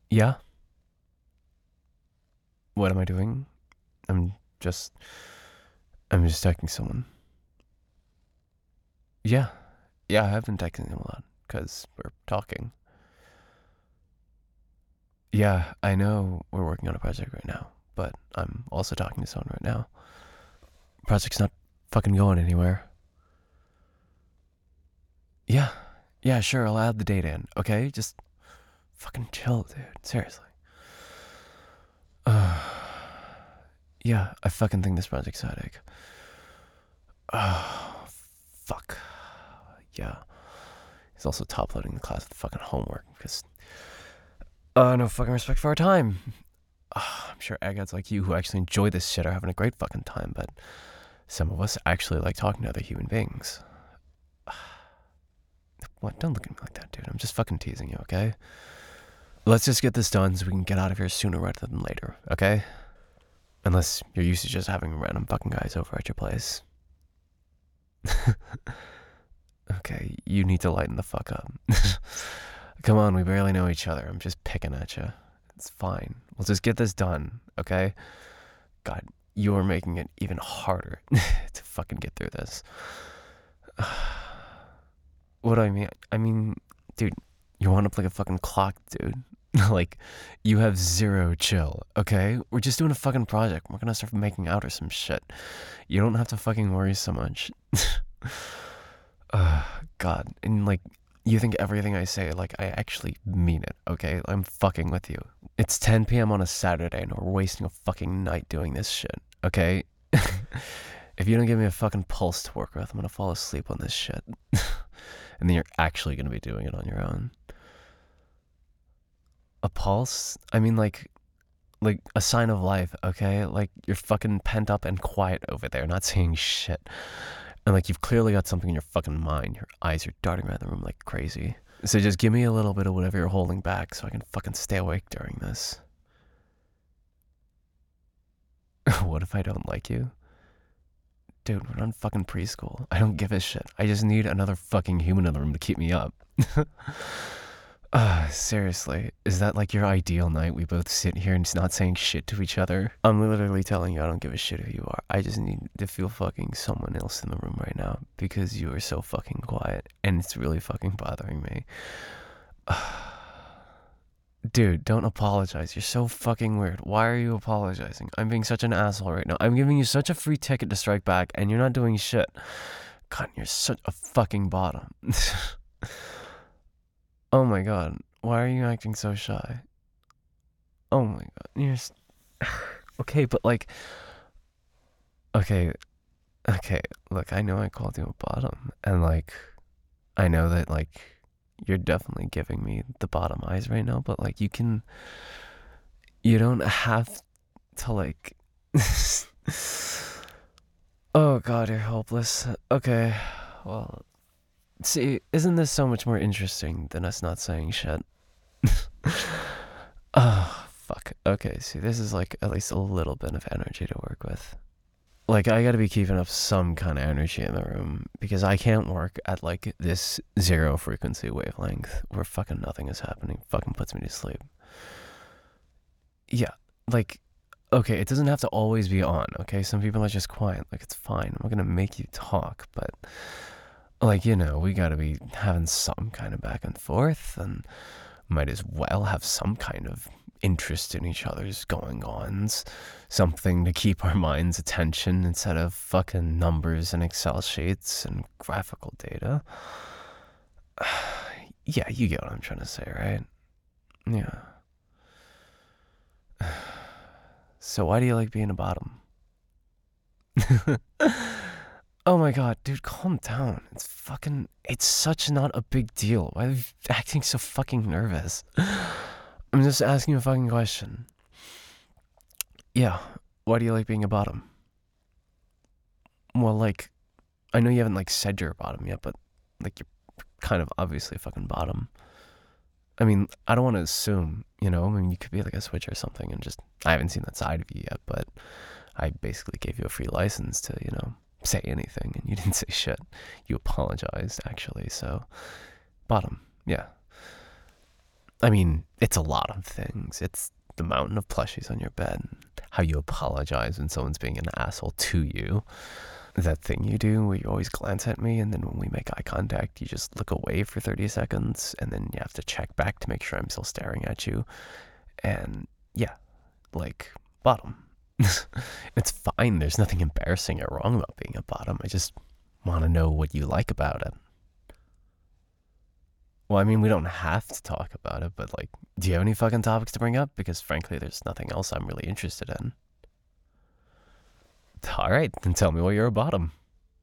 Yeah? What am I doing? I'm just... I'm just texting someone. Yeah. Yeah, I have been texting him a lot, because we're talking. Yeah, I know we're working on a project right now, but I'm also talking to someone right now. Project's not fucking going anywhere. Yeah. Yeah, sure, I'll add the data in, okay? Just fucking chill, dude. Seriously. Yeah, I fucking think this project's a headache. Fuck. Yeah. He's also top-loading the class with fucking homework, because... no fucking respect for our time. I'm sure eggheads like you who actually enjoy this shit are having a great fucking time, but some of us actually like talking to other human beings. What? Don't look at me like that, dude. I'm just fucking teasing you, okay? Let's just get this done so we can get out of here sooner rather than later, okay? Unless you're used to just having random fucking guys over at your place. Okay, you need to lighten the fuck up. Come on, we barely know each other. I'm just picking at you. It's fine. We'll just get this done, okay? God, you're making it even harder to fucking get through this. What do I mean? I mean, dude, you wound up like a fucking clock, dude. Like, you have zero chill, okay? We're just doing a fucking project. We're gonna start making out or some shit. You don't have to fucking worry so much. God. And, like, you think everything I say, like, I actually mean it, okay? I'm fucking with you. It's 10 p.m. on a Saturday and we're wasting a fucking night doing this shit, okay? If you don't give me a fucking pulse to work with, I'm gonna fall asleep on this shit. And then you're actually gonna be doing it on your own. A pulse? I mean, like a sign of life, okay? Like, you're fucking pent up and quiet over there, not saying shit. And, like, you've clearly got something in your fucking mind. Your eyes are darting around the room like crazy. So just give me a little bit of whatever you're holding back so I can fucking stay awake during this. What if I don't like you? Dude, we're not fucking preschool. I don't give a shit. I just need another fucking human in the room to keep me up. Seriously, is that like your ideal night? We both sit here and not saying shit to each other? I'm literally telling you I don't give a shit who you are. I just need to feel fucking someone else in the room right now because you are so fucking quiet and it's really fucking bothering me. Dude, don't apologize. You're so fucking weird. Why are you apologizing? I'm being such an asshole right now. I'm giving you such a free ticket to strike back and you're not doing shit. God, you're such a fucking bottom. Oh my god, why are you acting so shy? Oh my god, you're... Okay, but like... Okay, look, I know I called you a bottom, and like... I know that, like, you're definitely giving me the bottom eyes right now, but like, you can... You don't have to, like... Oh god, you're hopeless. Okay, well... See, isn't this so much more interesting than us not saying shit? Oh, fuck. Okay, see, this is like at least a little bit of energy to work with. Like, I gotta be keeping up some kind of energy in the room because I can't work at like this zero frequency wavelength where fucking nothing is happening. Fucking puts me to sleep. Yeah, like, okay, it doesn't have to always be on, okay? Some people are just quiet. Like, it's fine. I'm not gonna make you talk, but like, you know, we gotta be having some kind of back and forth and might as well have some kind of interest in each other's going-ons. Something to keep our mind's attention instead of fucking numbers and Excel sheets and graphical data. Yeah, you get what I'm trying to say, right? Yeah. So why do you like being a bottom? Oh my god, dude, calm down. It's such not a big deal. Why are you acting so fucking nervous? I'm just asking you a fucking question. Yeah, why do you like being a bottom? Well, like, I know you haven't, like, said you're a bottom yet, but, like, you're kind of obviously a fucking bottom. I mean, I don't want to assume, you know? I mean, you could be, like, a switch or something and just... I haven't seen that side of you yet, but I basically gave you a free license to, you know, say anything, and you didn't say shit. You apologized, actually, so... Bottom, yeah. I mean, it's a lot of things. It's the mountain of plushies on your bed, how you apologize when someone's being an asshole to you, that thing you do where you always glance at me and then when we make eye contact, you just look away for 30 seconds and then you have to check back to make sure I'm still staring at you. And yeah, like, bottom. It's fine. There's nothing embarrassing or wrong about being a bottom. I just want to know what you like about it. Well, I mean, we don't have to talk about it, but like, do you have any fucking topics to bring up? Because frankly, there's nothing else I'm really interested in. All right, then tell me why you're a bottom.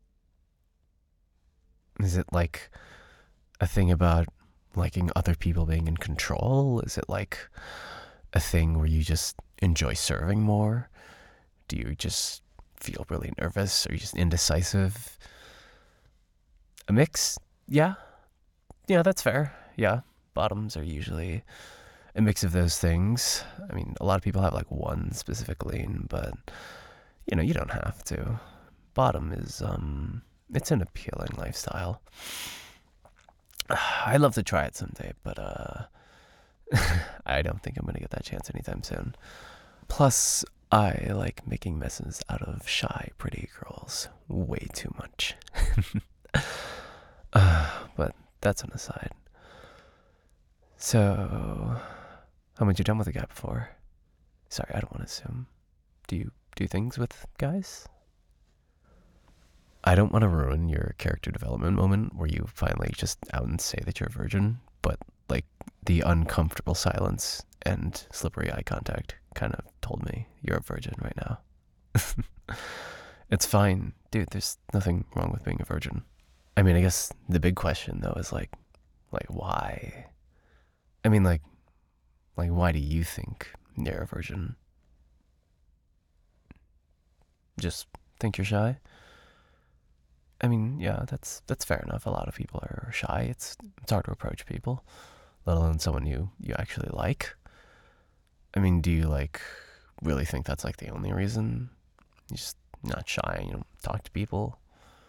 Is it like a thing about liking other people being in control? Is it like a thing where you just enjoy serving more? Do you just feel really nervous? Are you just indecisive? A mix? Yeah. Yeah, that's fair. Yeah. Bottoms are usually a mix of those things. I mean, a lot of people have like one specific lean, but you know, you don't have to. Bottom is, it's an appealing lifestyle. I'd love to try it someday, but I don't think I'm gonna get that chance anytime soon. Plus, I like making messes out of shy, pretty girls way too much. But that's an aside. So, how much you done with a guy before? Sorry, I don't want to assume. Do you do things with guys? I don't want to ruin your character development moment where you finally just out and say that you're a virgin, but like the uncomfortable silence and slippery eye contact kind of told me you're a virgin right now. It's fine, dude, there's nothing wrong with being a virgin. I mean, I guess the big question though is like why? I mean, like why do you think you're a virgin? Just think you're shy? I mean, yeah, that's fair enough. A lot of people are shy. It's hard to approach people, let alone someone you actually like. I mean, do you like really think that's like the only reason? You're just not shy and you don't talk to people?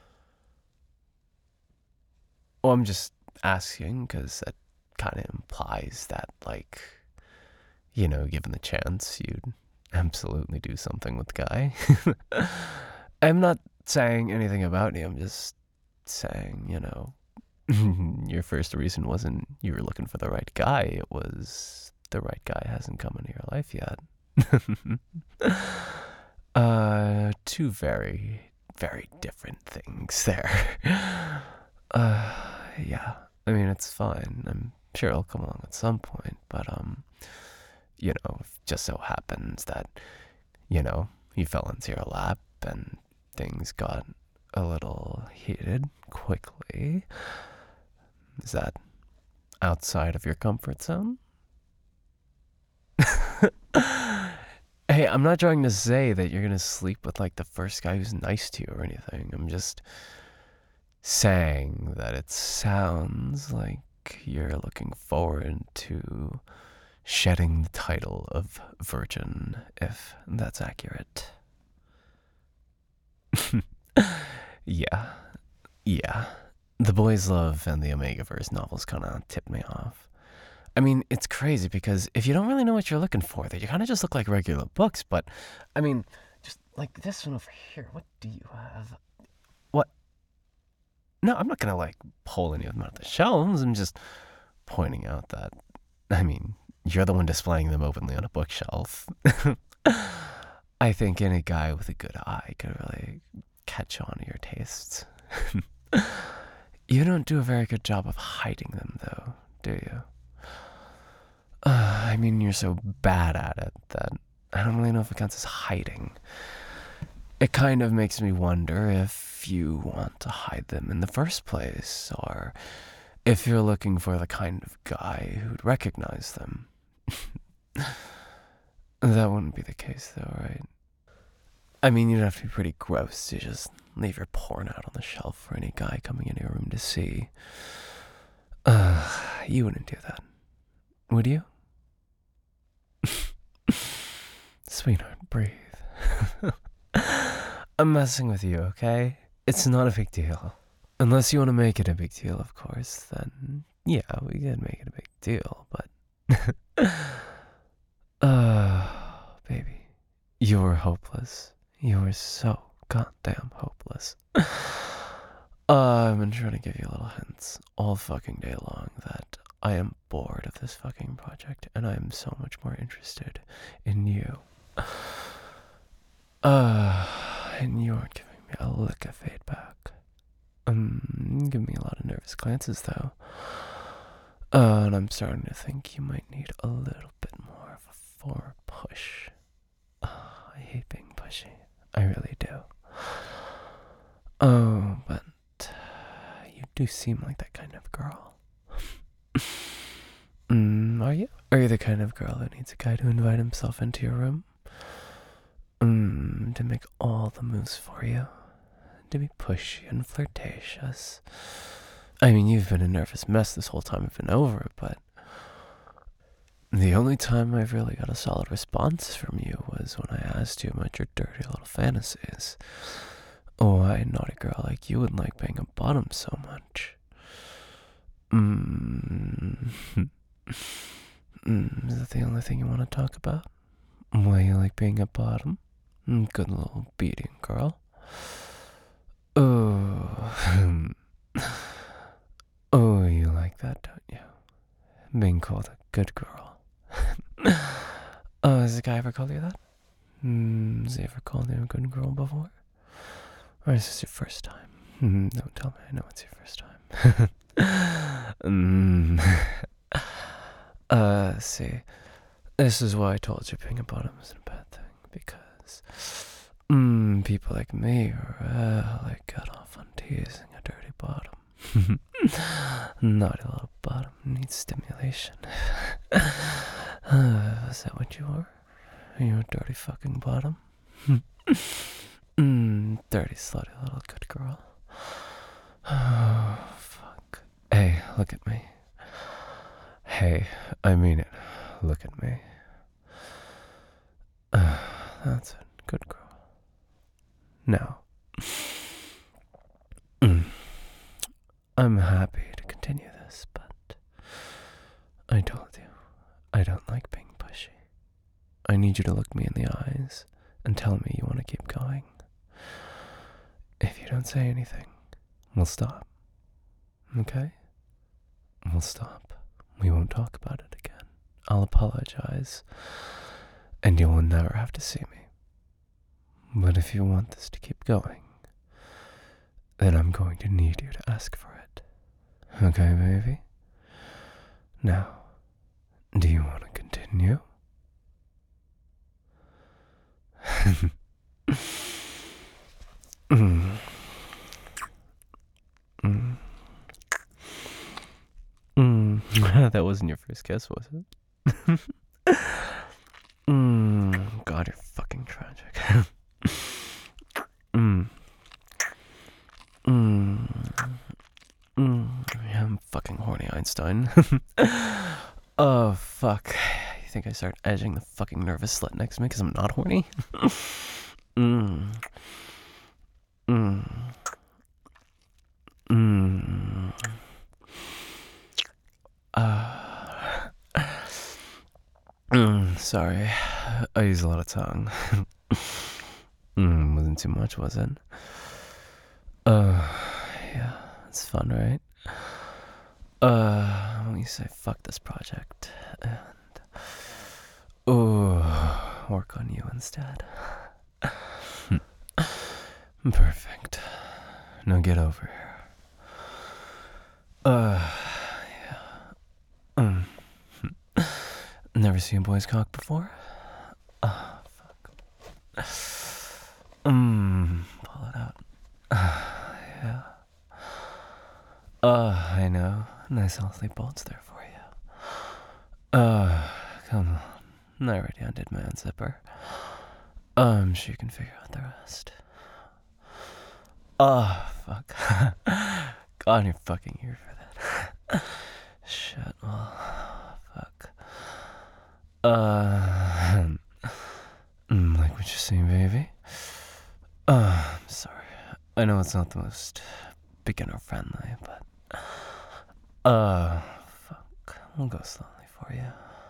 Well, I'm just asking because that kind of implies that, like, you know, given the chance, you'd absolutely do something with the guy. I'm not saying anything about you. I'm just saying, you know, your first reason wasn't you were looking for the right guy. It was the right guy hasn't come into your life yet. Two very, very different things there. Yeah. I mean, it's fine. I'm sure it'll come along at some point, but you know, it just so happens that, you know, he fell into your lap and things got a little heated quickly. Is that outside of your comfort zone? Hey, I'm not trying to say that you're gonna sleep with like the first guy who's nice to you or anything. I'm just saying that it sounds like you're looking forward to shedding the title of virgin, if that's accurate. Yeah. The Boys Love and the Omegaverse novels kind of tipped me off. I mean, it's crazy because if you don't really know what you're looking for, they kind of just look like regular books, but I mean, just like this one over here, what do you have? What? No, I'm not gonna like pull any of them out of the shelves. I'm just pointing out that, I mean, you're the one displaying them openly on a bookshelf. I think any guy with a good eye could really catch on to your tastes. You don't do a very good job of hiding them, though, do you? I mean, you're so bad at it that I don't really know if it counts as hiding. It kind of makes me wonder if you want to hide them in the first place, or if you're looking for the kind of guy who'd recognize them. That wouldn't be the case, though, right? I mean, you'd have to be pretty gross to just leave your porn out on the shelf for any guy coming into your room to see. You wouldn't do that, would you? Sweetheart, breathe. I'm messing with you, okay? It's not a big deal. Unless you want to make it a big deal, of course, then yeah, we could make it a big deal, but Baby, you were hopeless. You were so goddamn hopeless. I've been trying to give you little hints all fucking day long that I am bored of this fucking project and I am so much more interested in you. And you aren't giving me a lick of feedback. Giving me a lot of nervous glances though. And I'm starting to think you might need a little bit more of a forward push. I hate being pushy. I really do. Oh, but you do seem like that kind of girl. Are you? Are you the kind of girl that needs a guy to invite himself into your room? To make all the moves for you? To be pushy and flirtatious? I mean, you've been a nervous mess this whole time I've been over, but the only time I've really got a solid response from you was when I asked you about your dirty little fantasies. Why not a girl like you would like being a bottom so much? Is that the only thing you want to talk about? Why you like being a bottom? Good little beating girl. Oh, oh, you like that, don't you? Being called a good girl. Oh, has a guy ever called you that? Has he ever called you a good girl before? Or is this your first time? Don't tell me I know it's your first time. See, this is why I told you being a bottom isn't a bad thing, because people like me really got off on teasing a dirty bottom. Naughty little bottom needs stimulation. Is that what you are? Are you a dirty fucking bottom? Dirty, slutty little good girl. Oh, fuck. Hey, look at me. Hey, I mean it. Look at me. That's it. Good girl. Now, I'm happy to continue this, but I told you, I don't like being pushy. I need you to look me in the eyes and tell me you want to keep going. If you don't say anything, we'll stop. Okay? We'll stop. We won't talk about it again. I'll apologize, and you will never have to see me. But if you want this to keep going, then I'm going to need you to ask for it. Okay, baby? Now, do you want to continue? That wasn't your first kiss, was it? God, you're fucking tragic. Yeah, I'm fucking horny, Einstein. Oh, fuck. You think I start edging the fucking nervous slut next to me because I'm not horny? Sorry. I use a lot of tongue. Wasn't too much, was it? Yeah, it's fun, right? When you say fuck this project and work on you instead. Perfect. Now get over here. Yeah. Never seen a boy's cock before? Fuck. Pull it out. Yeah. I know. Nice healthy bolts there for you. Come on. I already undid my unzipper. I'm sure you can figure out the rest. Fuck. God, you're fucking here for that. Shit, well, fuck. Like what you're saying, baby? I'm sorry. I know it's not the most beginner friendly, but fuck. We'll go slowly for you.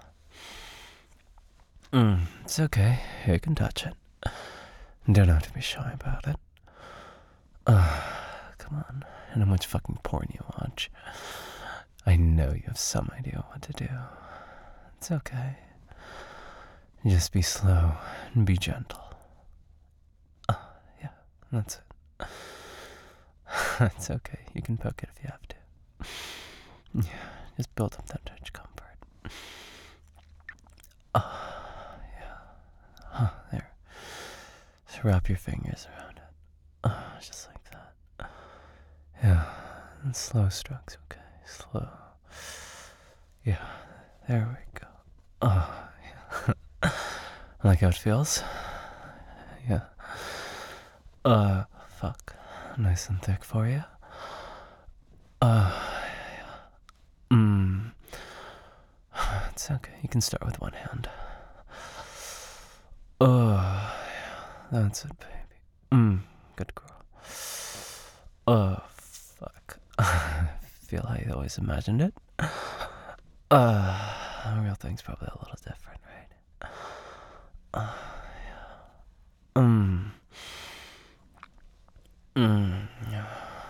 It's okay. You can touch it. Don't have to be shy about it. Come on. I know how much fucking porn you watch. I know you have some idea what to do. It's okay. Just be slow and be gentle. Yeah, that's it. It's okay. You can poke it if you have to. Yeah, just build up that touch comfort. Yeah. There. Just wrap your fingers around it. Just like that. Yeah. And slow strokes, okay? Slow. Yeah. There we go. Yeah. Like how it feels? Yeah. Fuck. Nice and thick for you. It's okay. You can start with one hand. That's it, baby. Good girl. Fuck. Feel how you always imagined it? Real thing's probably a little different, right? Yeah.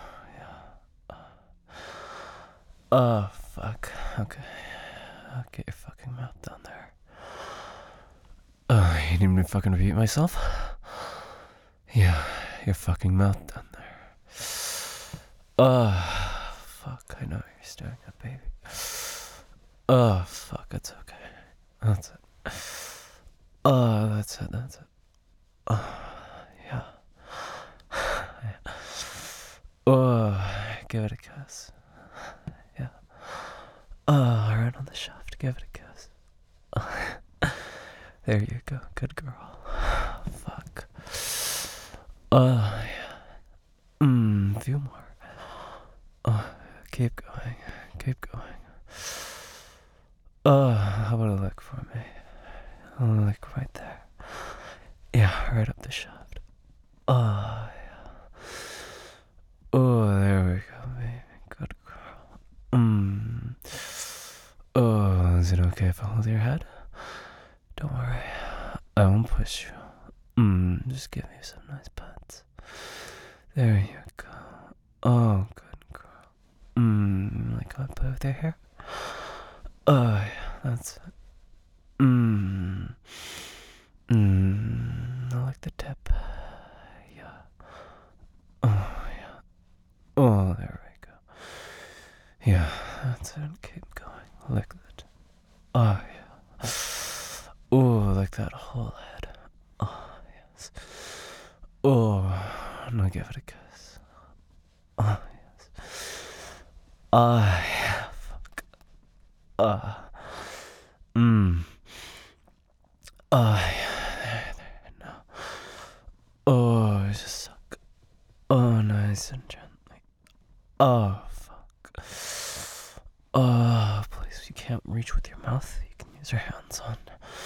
Fuck. Okay. Get your fucking mouth down there. You need me to fucking repeat myself? Yeah, your fucking mouth down there. Fuck, I know you're staring at, baby. Fuck, it's okay. That's it. That's it. Yeah. Give it a kiss. Yeah. Right on the shaft, give it a kiss. There you go, good girl. Fuck. Yeah. A few more. Keep going. How about a lick for me? A lick right there. Yeah, right up the shaft. Yeah. There we go, baby. Good girl. Is it okay if I hold your head? Don't worry. I won't push you. Just give me some nice pats. There you go. Oh, good girl. Like how I play with your hair? Yeah, that's it. I like the tip. Yeah. Oh, yeah. Oh, there we go. Yeah, that's it. Keep going. Like that. Oh, yeah. Oh, like that whole head. Oh, yes. Oh, now give it a kiss. Oh, yes. Yeah, fuck. Yeah, there, no. Just suck. Nice and gently. Fuck. Please, you can't reach with your mouth. You can use your hands on.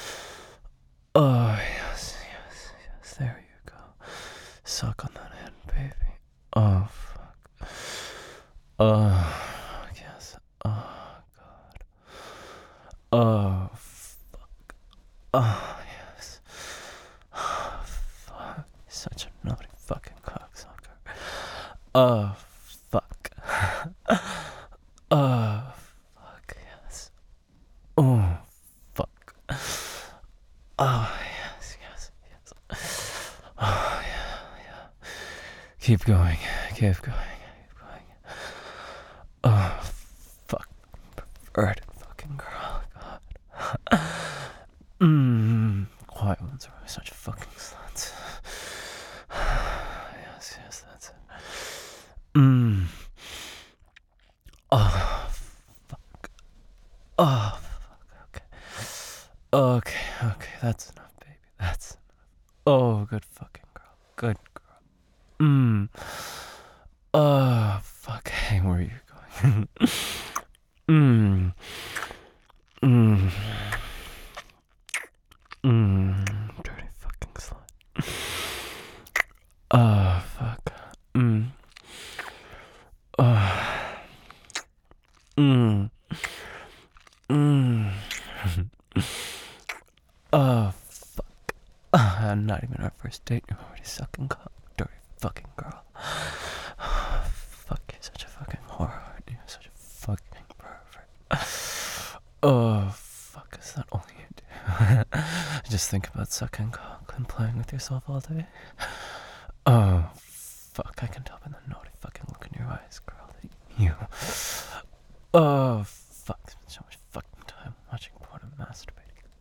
Yes. There you go. Suck on that hand, baby. Fuck. Yes. God. Fuck. Yes. Fuck. Such a naughty fucking cocksucker. Fuck. Fuck, yes. Fuck. Yes. Yeah. Keep going. Fuck. Perverted fucking girl. God. Quiet ones are always such fucking sluts. Yes, that's it. Fuck. Fuck, okay, that's enough, baby, that's enough. Good fucking girl, good girl. Fuck, hey, where are you going? Dirty fucking slut. Fuck. Oh, fuck. Not even our first date, you're already sucking cock, dirty fucking girl. Fuck, you're such a fucking whore, aren't you? Such a fucking pervert. Oh, fuck, is that all you do? Just think about sucking cock and playing with yourself all day? Oh, fuck, I can tell by the naughty fucking look in your eyes, girl, that you... Oh, fuck, spent so much fucking time watching porn and masturbating.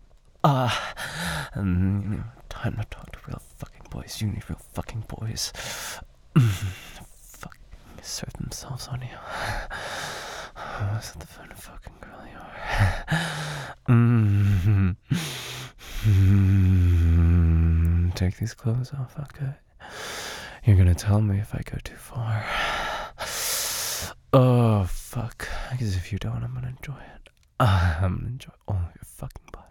Time to talk to real fucking boys. You need real fucking boys. Fuck, assert themselves on you. Oh, is that the fun fucking girl you are? Take these clothes off, okay? You're gonna tell me if I go too far. Oh, fuck. Because if you don't, I'm gonna enjoy it. I'm gonna enjoy all of your fucking body.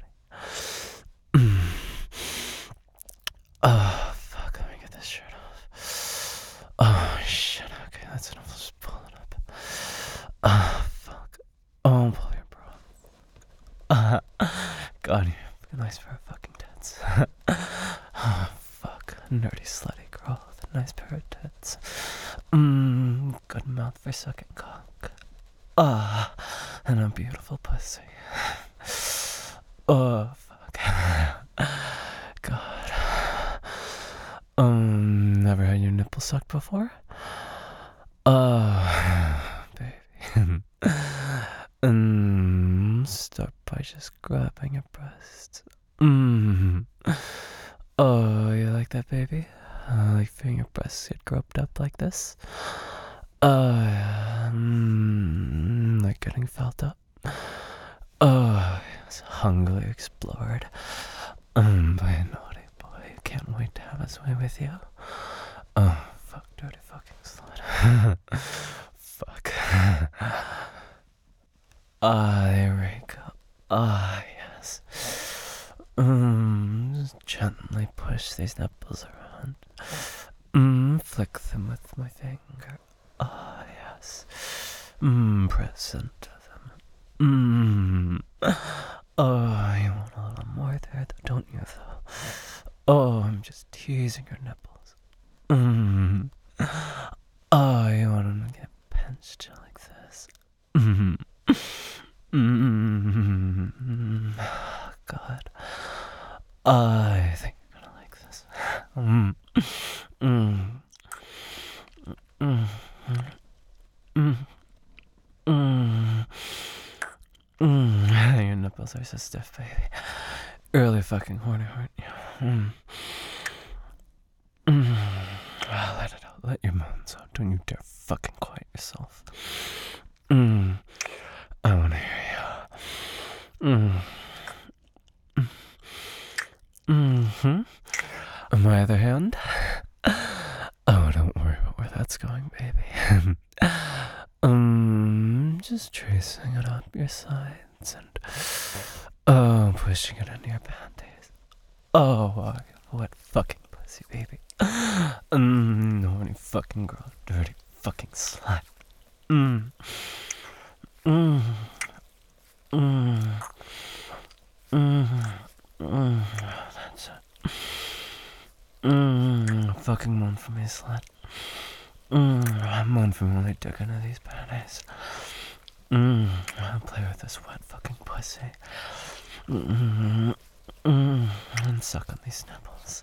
Oh, fuck. Let me get this shirt off. Oh, shit. Okay, that's enough. Let's pull it up. Oh, fuck. Oh, pull your bra. God, you have a nice pair of fucking tits. Oh, fuck. Nerdy, slutty girl with a nice pair of tits. Good mouth for sucking cock. And a beautiful pussy. Oh, fuck. God. Never had your nipple sucked before? Baby. Start by just grabbing your breast. Oh, you like that, baby? Like feeling your breasts get groped up like this? Like getting felt up? Oh, yes, hungrily explored. By a naughty boy who can't wait to have his way with you. Oh, fuck, dirty fucking slut. Fuck. There we go. Yes. Just gently push these nipples around. Flick them with my finger. Yes. Press into them. Oh, you want a little more there, though, don't you, though? Oh, I'm just teasing your nipples. Oh, you want them to get pinched like this? God. I think you're gonna like this. Your nipples are so stiff, baby. Really fucking horny, aren't you? Let it out. Let your moans out. Don't you dare fucking quiet yourself. I wanna hear you. On my other hand, oh, don't worry about where that's going, baby. Just tracing it up your sides and pushing it into your panties. Oh, what fucking pussy, baby. Horny fucking girl, dirty fucking slut. That's it. Fucking moan for me, slut. Moan for me when I dig into these panties. I'll play with this wet fucking pussy. And suck on these nipples.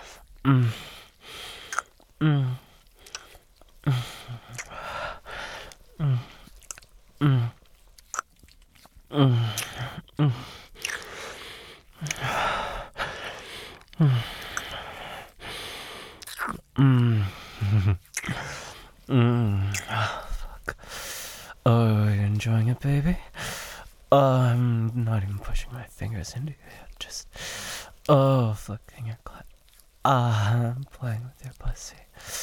Fuck. Oh, you're enjoying it, baby? I'm not even pushing my fingers into you yet. Just, flicking your clit. I'm playing with your pussy.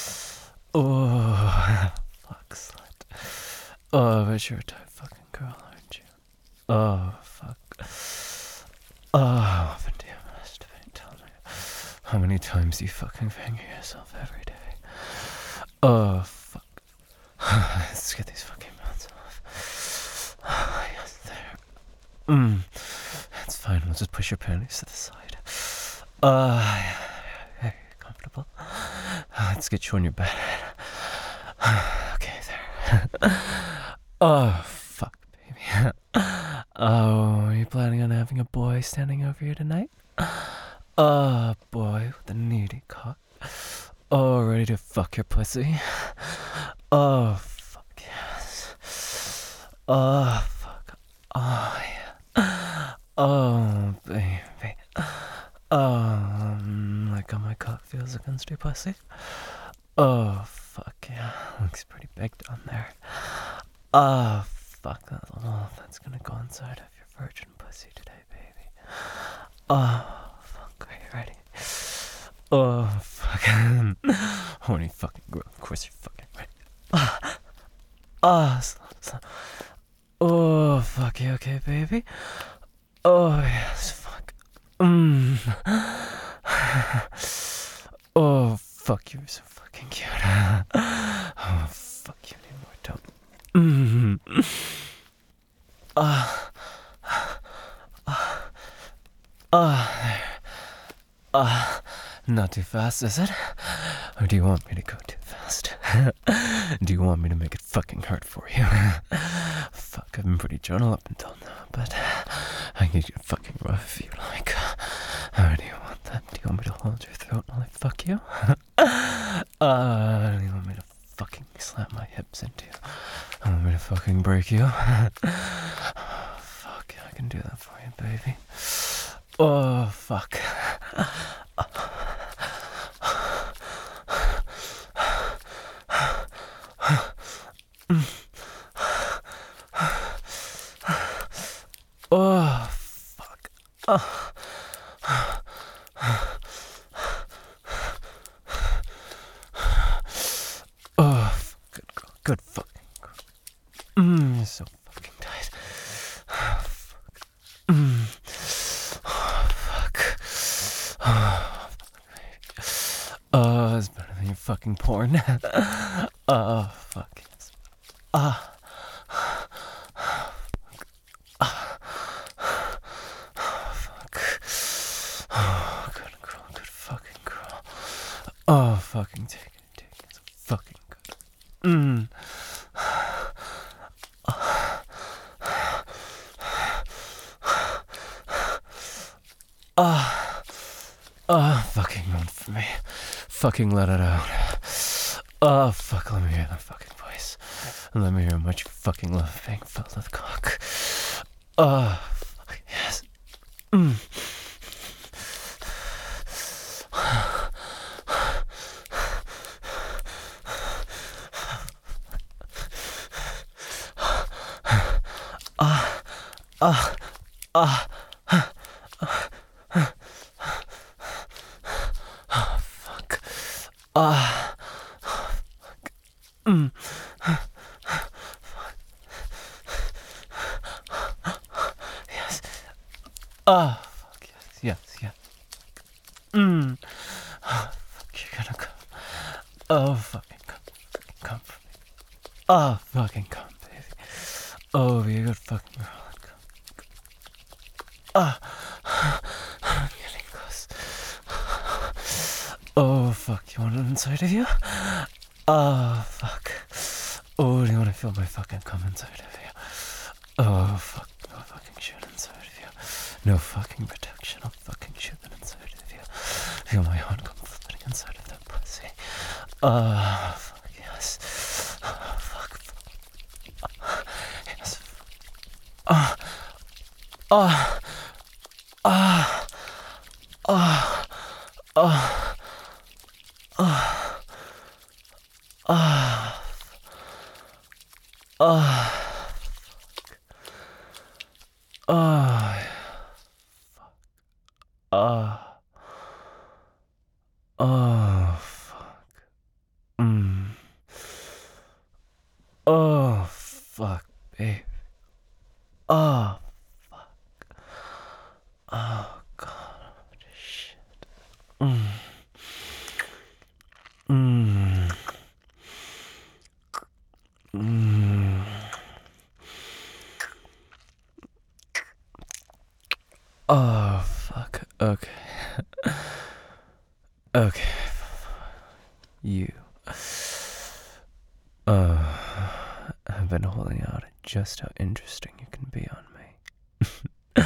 Oh, fuck, slut. Oh, but you're a tight fucking girl, aren't you? Oh, fuck. Oh, how often do you masturbate? Tell me. How many times do you fucking finger yourself every day? Oh, fuck. Let's get these fucking mounts off. Yes, there. That's fine. let's just push your panties to the side. Hey, comfortable? Let's get you on your bed. Okay, there. Oh, fuck, baby. Oh, are you planning on having a boy standing over you tonight? A boy with a needy cock. Oh, ready to fuck your pussy? Oh, fuck yes. Oh, fuck. Oh, yeah. Oh, baby. Like how my cock feels against your pussy? Oh, fuck yeah. Looks pretty big down there. Oh, fuck. That's gonna go inside of your virgin pussy today, baby. Oh, fuck. Are you ready? Oh, fuck. Horny fucking girl. Of course you're fucking ready. Slow. Oh, fuck. You okay, baby? Oh, yes, fuck. Oh, fuck. You're so fucking cute. Oh, fuck. You need more tone. Not too fast, is it? Or do you want me to go too fast? Do you want me to make it fucking hurt for you? Fuck, I've been pretty gentle up until now, but I can get fucking rough if you like. How do you want that? Do you want me to hold your throat while I fuck you? Do you want me to fucking slap my hips into you? Do you want me to fucking break you? Fuck, I can do that for you, baby. Oh, fuck. Oh, fuck. Oh, good girl. Good fucking girl. You're so fucking tight. Oh, fuck. Oh, fuck. Oh, it's better than your fucking porn. Oh, fuck. Oh, good girl, good fucking girl. Oh, fucking take it. It's fucking good. Fucking run for me. Fucking let it out. Oh, fuck, let me hear that fucking voice. And let me hear how much you fucking love being filled with cock. Oh, fuck, yes. Fuck. Yes. Fuck, yes. Fuck, you're gonna come. Oh, fucking come for me. Oh, fucking come, baby. Oh, be a good fucking girl. I'm getting close. Oh, fuck, you want it inside of you? Oh, fuck. Oh, do you want to feel my fucking cum inside of you? Oh, fuck, no fucking shit inside of you. No fucking protection, I'll fucking shoot it inside of you. Feel my heart come flooding inside of that pussy. Fuck, yes. Fuck. Yes. Oh, fuck. Oh, fuck, babe. Oh, fuck. Oh, God. Shit. Oh, Okay. Okay. You. I've been holding out at just how interesting you can be on me.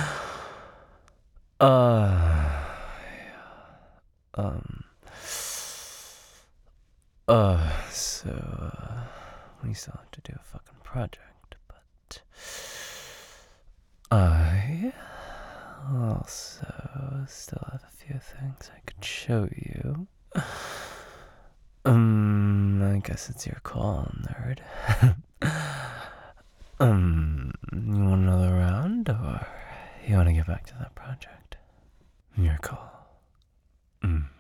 Um. So, we still have to do a fucking project, but I also still have a few things I could show you. I guess it's your call, nerd. You want another round, or you want to get back to that project? Your call.